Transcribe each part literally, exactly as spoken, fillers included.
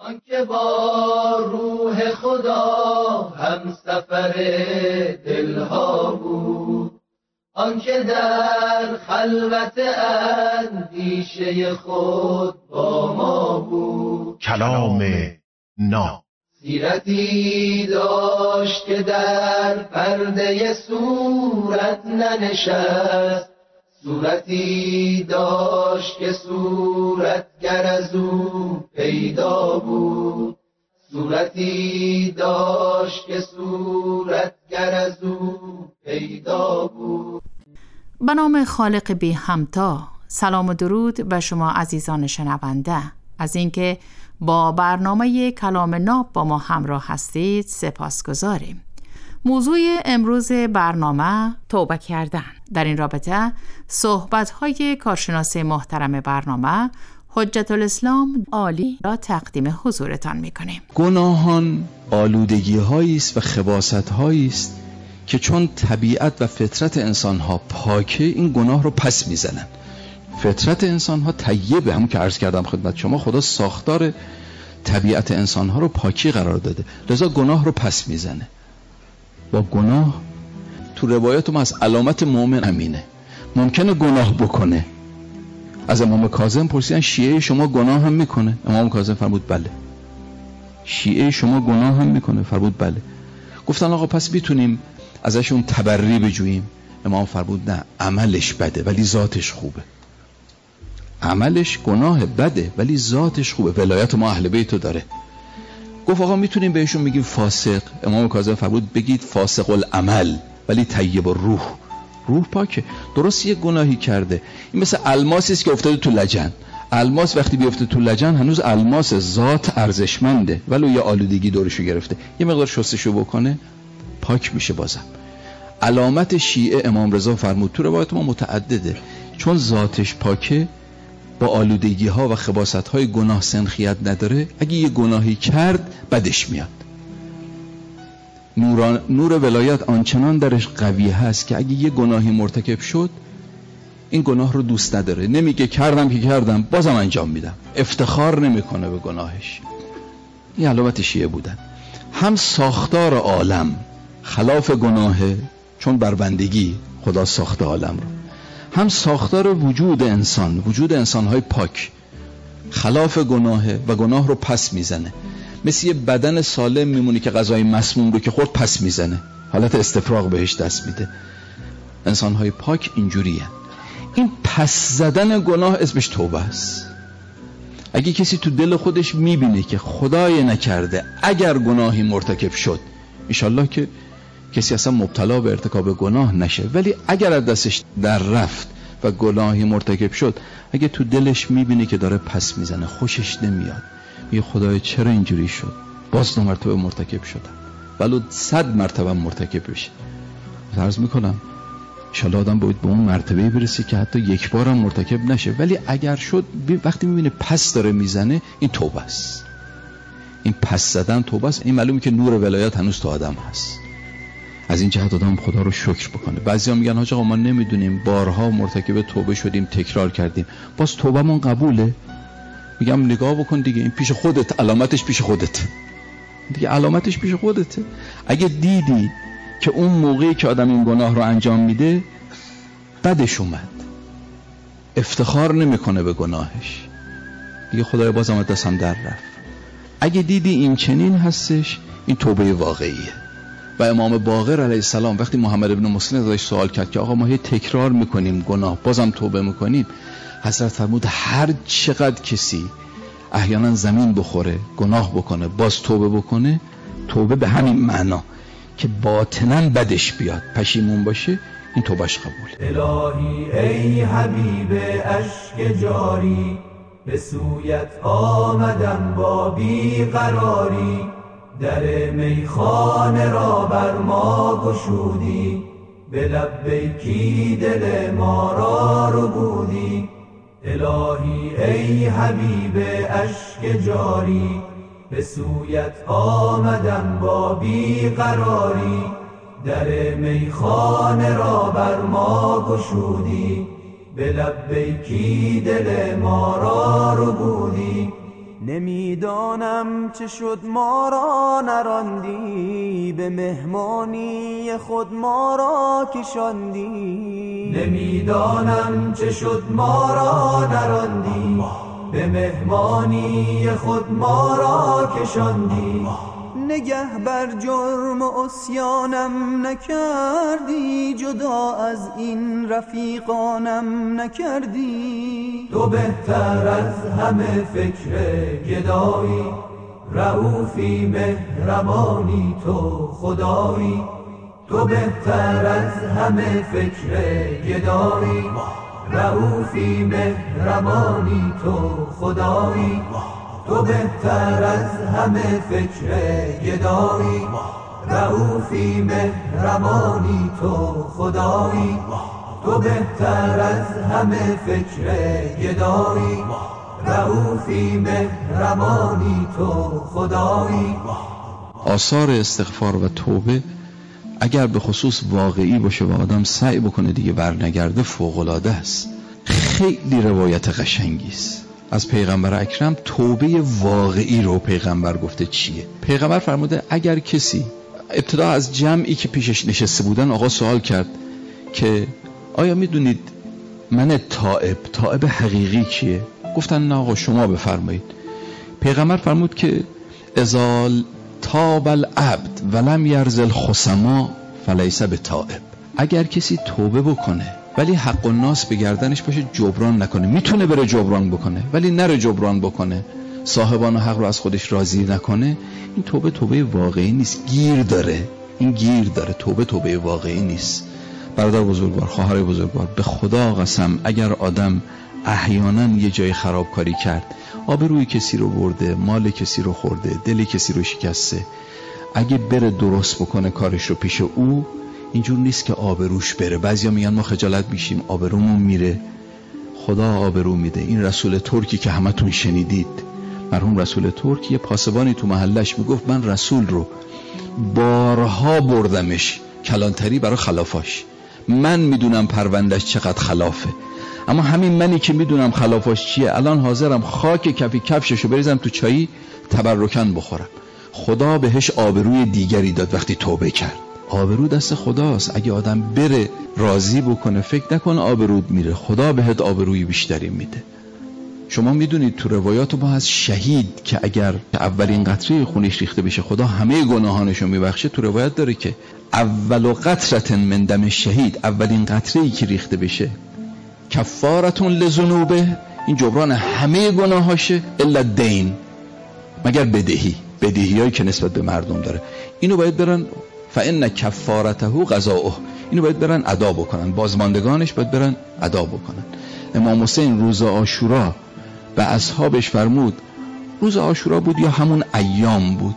آنکه با روح خدا هم سفر دلها بود، آنکه در خلوت اندیشه خود با ما بود. کلام نا سیرتی داشت که در پرده صورت ننشست، صورتی داشت که صورتگر از او پیدا بود، صورتی داشت که صورتگر از او پیدا بود. به نام خالق بی همتا، سلام و درود به شما عزیزان شنونده. از اینکه با برنامه کلام ناب با ما همراه هستید سپاسگزاریم. موضوع امروز برنامه توبه کردن. در این رابطه صحبت‌های کارشناس محترم برنامه حجت الاسلام عالی را تقدیم حضورتان می‌کنیم. گناهان آلودگی‌هایی است و خباثت‌هایی است که چون طبیعت و فطرت انسان‌ها پاکه، این گناه رو پس می‌زنن. فطرت انسان‌ها طیبه، همون که عرض کردم خدمت شما، خدا ساختار طبیعت انسان‌ها رو پاکی قرار داده، لذا گناه رو پس می‌زنه. با گناه تو روایات ما از علامت مؤمن امینه، ممکنه گناه بکنه. از امام کاظم پرسیدن شیعه شما گناه هم میکنه؟ امام کاظم فرمود بله. شیعه شما گناه هم میکنه؟ فرمود بله. گفتن آقا پس میتونیم ازشون تبری بجوییم؟ امام فرمود نه، عملش بده ولی ذاتش خوبه. عملش گناه بده ولی ذاتش خوبه، ولایت ما اهل بیتو داره. گفت آقا میتونیم بهشون بگیم فاسق؟ امام کاظم فرمود بگید فاسق العمل ولی طیب الروح، روح پاکه. درست یه گناهی کرده، این مثل الماسی است که افتاده تو لجن. الماس وقتی بیفته تو لجن هنوز الماس، ذات ارزشمنده، ولی یه آلودگی دورشو گرفته، یه مقدار شستشو بکنه پاک میشه بازم. علامت شیعه امام رضا فرمود تو روایت ما متعدده، چون ذاتش پاکه با آلودگی ها و خباثت های گناه سنخیت نداره، اگه یه گناهی کرد بدش میاد. نور, نور ولایت آنچنان درش قوی هست که اگه یه گناهی مرتکب شد این گناه رو دوست نداره، نمیگه کردم که کردم بازم انجام میدم، افتخار نمیکنه به گناهش. این علامت شیعه بودن. هم ساختار عالم خلاف گناهه، چون بر بندگی خدا ساخته عالم رو، هم ساختار وجود انسان، وجود انسان‌های پاک خلاف گناهه و گناه رو پس میزنه. مثل یه بدن سالم میمونی که غذای مسموم رو که خورد پس میزنه، حالت استفراغ بهش دست میده. انسان‌های پاک اینجوریه. این پس زدن گناه اسمش توبه است. اگه کسی تو دل خودش میبینه که خدای نکرده اگر گناهی مرتکب شد، انشالله که کسی اصلا مبتلا به ارتکاب گناه نشه، ولی اگر از دستش در رفت و گناهی مرتکب شد، اگه تو دلش میبینه که داره پس میزنه، خوشش نمیاد، میگه خدای چرا اینجوری شد، باز دو مرتبه مرتکب شدم، ولو صد مرتبه مرتکب بشه. عرض میکنم انشالله آدم باید به اون مرتبه برسه که حتی یک بار هم مرتکب نشه، ولی اگر شد وقتی میبینه پس داره میزنه، این توبه است. این پس زدن توبه است. این معلومه که نور ولایت هنوز تو آدم هست. از این جهت آدم خدا رو شکر بکنه. بعضیا میگن حاج آقا ما نمیدونیم، بارها مرتکب توبه شدیم، تکرار کردیم، باز توبهمون قبوله. میگم نگاه بکن دیگه، این پیش خودت، علامتش پیش خودت دیگه، علامتش پیش خودته. اگه دیدی که اون موقعی که آدم این گناه رو انجام میده بدش اومد، افتخار نمیکنه به گناهش، دیگه خدای بازم دستم در رفت. اگه دیدی این چنین هستش، این توبه واقعیه. و امام باقر علیه السلام وقتی محمد ابن مسلم ازش سوال کرد که آقا ما هی تکرار میکنیم گناه بازم توبه میکنیم، حضرت فرمود هر چقدر کسی احیانا زمین بخوره، گناه بکنه، باز توبه بکنه، توبه به همین معنا که باطناً بدش بیاد، پشیمون باشه، این توبهش قبوله. الهی ای حبیب اشک جاری، به سویت آمدم با بیقراری، در میخانه را بر ما گشودی، به لبیکی دل ما را ربودی. الهی ای حبیب اشک جاری، به سویت آمدم با بیقراری، در میخانه را بر ما گشودی، به لبیکی دل ما را ربودی. نمیدانم چه شد ما را نراندی، به مهمانی خود ما را کشاندی. نمیدانم چه شد ما را نراندی، به مهمانی خود ما را کشاندی. نگه بر جرم و عصیانم نکردی، جدا از این رفیقانم نکردی. تو بهتر از همه فکر گدایی، رؤوفی مهربانی تو خدایی. تو بهتر از همه فکر گدایی، رؤوفی مهربانی تو خدایی. تو بهتر از همه فکر گدایی، رؤوفی مهربانی تو خدایی. تو بهتر از همه فکر گدایی، رؤوفی مهربانی تو خدایی. آثار استغفار و توبه اگر به خصوص واقعی باشه و آدم سعی بکنه دیگه برنگرده، فوق‌العاده است. خیلی روایت قشنگی است از پیغمبر اکرم. توبه واقعی رو پیغمبر گفته چیه؟ پیغمبر فرموده اگر کسی ابتدا از جمعی که پیشش نشسته بودن آقا سوال کرد که آیا میدونید من تائب تائب حقیقی کیه؟ گفتن نه آقا شما بفرمایید. پیغمبر فرمود که اذا تاب العبد ولم یرزل خصما فلیس بتائب. اگر کسی توبه بکنه ولی حق الناس به گردنش باشه جبران نکنه، میتونه بره جبران بکنه ولی نره جبران بکنه، صاحبان حق رو از خودش راضی نکنه، این توبه توبه واقعی نیست، گیر داره. این گیر داره، توبه توبه واقعی نیست. برادر بزرگوار، خواهر بزرگوار، به خدا قسم اگر آدم احیانا یه جای خرابکاری کرد، آبروی کسی رو برده، مال کسی رو خورده، دل کسی رو شکسته، اگه بره درست بکنه کارش رو پیش او، اینجور نیست که آبروش بره. بعضیا میگن ما خجالت میشیم، آبرومون میره. خدا آبرو میده. این رسول ترکی که همتون شنیدید، مرحوم رسول ترک، یه پاسبانی تو محلش میگفت من رسول رو بارها بردمش کلانتری برای خلافاش، من میدونم پروندش چقدر خلافه، اما همین منی که میدونم خلافاش چیه الان حاضرم خاک کفی کفششو بریزم تو چایی تبرکن بخورم. خدا بهش آبروی دیگری داد وقتی توبه کرد. آبرو دست خداست. اگه آدم بره راضی بکنه، فکر نکنه آبرود میره، خدا بهت آبروی بیشتری میده. شما میدونید تو روایات ما از شهید که اگر اولین قطره خونش ریخته بشه خدا همه گناهانشو میبخشه، تو روایت داره که اول قطره من دم شهید، اولین قطره‌ای که ریخته بشه کفارتون لذنوبه، این جبران همه گناهاشه، الا دین، مگر بدهی، بدهیایی که نسبت به مردم داره. اینو باید برن فإن کفارته قضاؤه، اینو باید برن ادا بکنن، بازماندگانش باید برن ادا بکنن. امام حسین روز عاشورا به اصحابش فرمود، روز عاشورا بود یا همون ایام بود،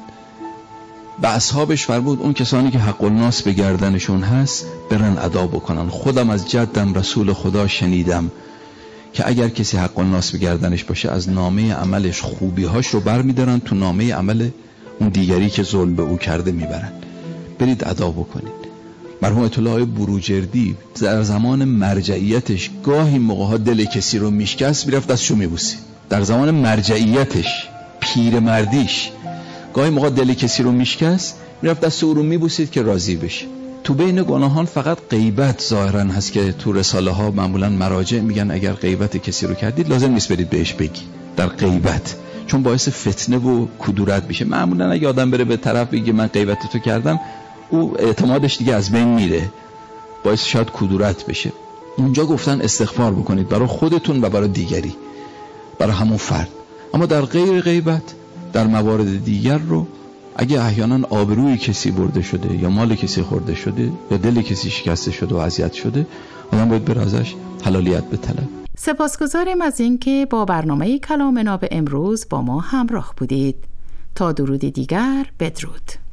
به اصحابش فرمود اون کسانی که حق الناس به گردنشون هست برن ادا بکنن. خودم از جدم رسول خدا شنیدم که اگر کسی حق الناس به گردنش باشه از نامه عملش خوبی‌هاش رو برمی‌دارن، تو نامه عمل اون دیگری که ظلم به او کرده میبرن. برید ادا بکنید. مرحوم آیت الله بروجردی در زمان مرجعیتش گاهی موقع‌ها دل کسی رو میشکست، میرفت دستشو میبوسید. در زمان مرجعیتش، پیرمردیش، گاهی موقع دل کسی رو میشکست، میرفت دست او رو میبوسید که راضی بشه. تو بین گناهان فقط غیبت ظاهرا هست که تو رساله ها معمولا مراجع میگن اگر غیبت کسی رو کردید لازم نیست برید بهش بگی در غیبت، چون باعث فتنه و کدورت میشه. معمولا اگه آدم بره به طرف بگه من غیبت تو کردم، او اعتمادش دیگه از بین میره، باعث شاید کدورت بشه. اونجا گفتن استغفار بکنید برای خودتون و برای دیگری، برای همون فرد. اما در غیر غیبت، در موارد دیگر رو اگه احیانا آبروی کسی برده شده یا مال کسی خورده شده یا دل کسی شکسته شده و اذیت شده، آدم باید بر ازش حلالیت بطلب. سپاسگزاریم از اینکه با برنامه کلام ناب امروز با ما همراه بودید. تا درود دیگر، بدرود.